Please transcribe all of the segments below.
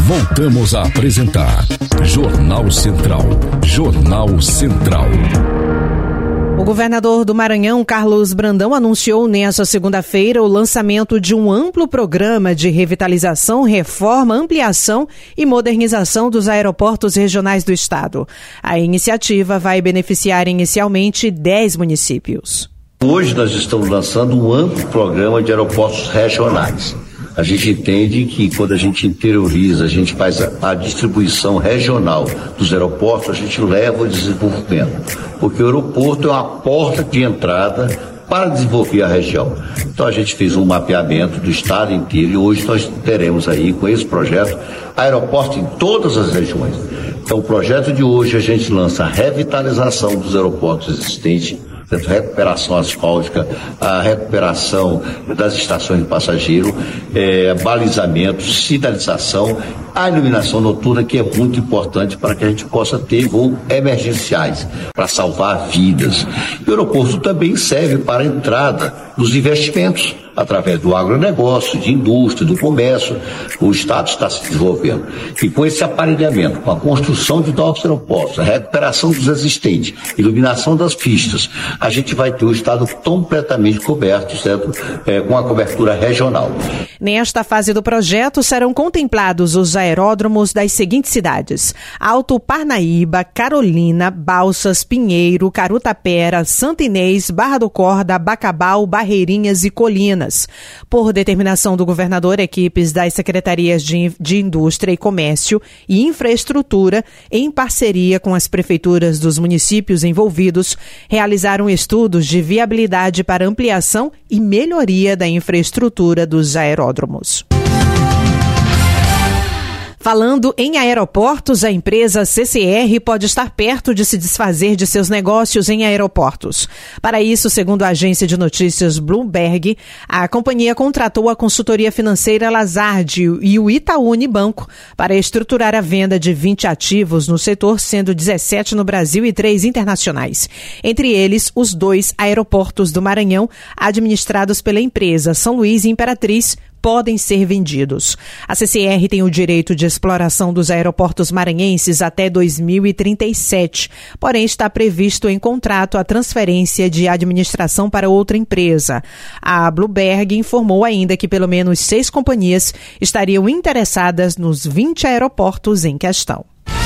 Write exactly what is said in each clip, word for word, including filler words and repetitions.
Voltamos a apresentar Jornal Central. Jornal Central. O governador do Maranhão, Carlos Brandão, anunciou nesta segunda-feira o lançamento de um amplo programa de revitalização, reforma, ampliação e modernização dos aeroportos regionais do estado. A iniciativa vai beneficiar inicialmente dez municípios. Hoje nós estamos lançando um amplo programa de aeroportos regionais. A gente entende que quando a gente interioriza, a gente faz a, a distribuição regional dos aeroportos, a gente leva o desenvolvimento. Porque o aeroporto é uma porta de entrada para desenvolver a região. Então a gente fez um mapeamento do estado inteiro e hoje nós teremos aí, com esse projeto, aeroporto em todas as regiões. Então o projeto de hoje a gente lança a revitalização dos aeroportos existentes, recuperação asfáltica, a recuperação das estações de passageiro, é, balizamento, sinalização, a iluminação noturna, que é muito importante para que a gente possa ter voos emergenciais, para salvar vidas. E o aeroporto também serve para a entrada dos investimentos, através do agronegócio, de indústria, do comércio. O Estado está se desenvolvendo. E com esse aparelhamento, com a construção de novos aeroportos, a recuperação dos existentes, iluminação das pistas, a gente vai ter o Estado completamente coberto, certo? É, com a cobertura regional. Nesta fase do projeto serão contemplados os aeródromos das seguintes cidades: Alto Parnaíba, Carolina, Balsas, Pinheiro, Carutapera, Santa Inês, Barra do Corda, Bacabal, Barreirinhas e Colinas. Por determinação do governador, equipes das secretarias de, de Indústria e Comércio e Infraestrutura, em parceria com as prefeituras dos municípios envolvidos, realizaram estudos de viabilidade para ampliação e melhoria da infraestrutura dos aeródromos. Falando em aeroportos, a empresa C C R pode estar perto de se desfazer de seus negócios em aeroportos. Para isso, segundo a agência de notícias Bloomberg, a companhia contratou a consultoria financeira Lazard e o Itaú Unibanco para estruturar a venda de vinte ativos no setor, sendo dezessete no Brasil e três internacionais. Entre eles, os dois aeroportos do Maranhão, administrados pela empresa São Luís e Imperatriz, podem ser vendidos. A C C R tem o direito de exploração dos aeroportos maranhenses até dois mil e trinta e sete, porém está previsto em contrato a transferência de administração para outra empresa. A Bloomberg informou ainda que pelo menos seis companhias estariam interessadas nos vinte aeroportos em questão.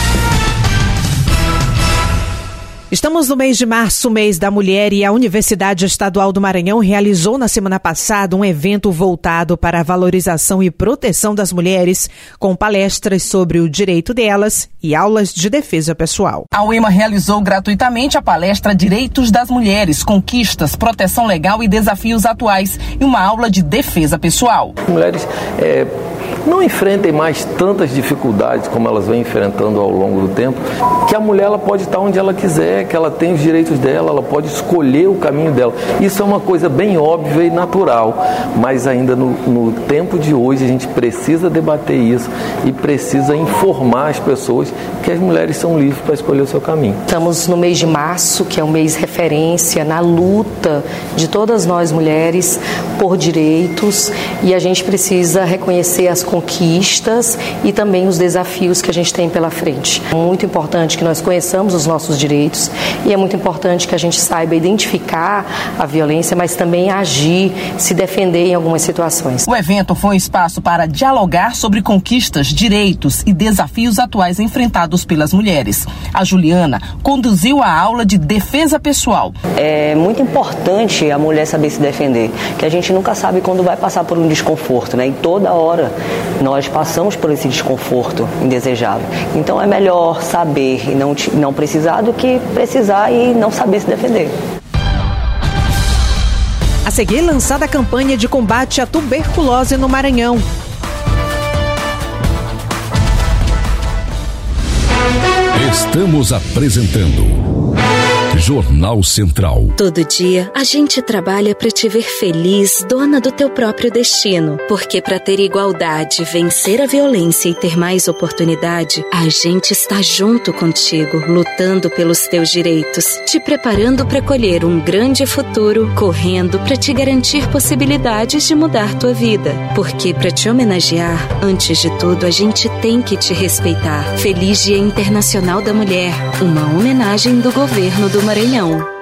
Estamos no mês de março, mês da mulher, e a Universidade Estadual do Maranhão realizou na semana passada um evento voltado para a valorização e proteção das mulheres, com palestras sobre o direito delas e aulas de defesa pessoal. A U E M A realizou gratuitamente a palestra Direitos das Mulheres, Conquistas, Proteção Legal e Desafios Atuais, e uma aula de defesa pessoal. Mulheres é, não enfrentem mais tantas dificuldades como elas vêm enfrentando ao longo do tempo, que a mulher ela pode estar onde ela quiser, que ela tem os direitos dela, ela pode escolher o caminho dela. Isso é uma coisa bem óbvia e natural, mas ainda no, no tempo de hoje a gente precisa debater isso e precisa informar as pessoas que as mulheres são livres para escolher o seu caminho. Estamos no mês de março, que é um mês referência na luta de todas nós mulheres por direitos, e a gente precisa reconhecer as conquistas e também os desafios que a gente tem pela frente. É muito importante que nós conheçamos os nossos direitos e é muito importante que a gente saiba identificar a violência, mas também agir, se defender em algumas situações. O evento foi um espaço para dialogar sobre conquistas, direitos e desafios atuais enfrentados pelas mulheres. A Juliana conduziu a aula de defesa pessoal. É muito importante a mulher saber se defender, que a gente nunca sabe quando vai passar por um desconforto, né? E toda hora nós passamos por esse desconforto indesejável. Então é melhor saber e não, não precisar do que precisar e não saber se defender. A seguir, lançada a campanha de combate à tuberculose no Maranhão. Estamos apresentando Jornal Central. Todo dia a gente trabalha para te ver feliz, dona do teu próprio destino. Porque para ter igualdade, vencer a violência e ter mais oportunidade, a gente está junto contigo, lutando pelos teus direitos, te preparando para colher um grande futuro, correndo para te garantir possibilidades de mudar tua vida. Porque para te homenagear, antes de tudo, a gente tem que te respeitar. Feliz Dia Internacional da Mulher, uma homenagem do Governo do Maranhão.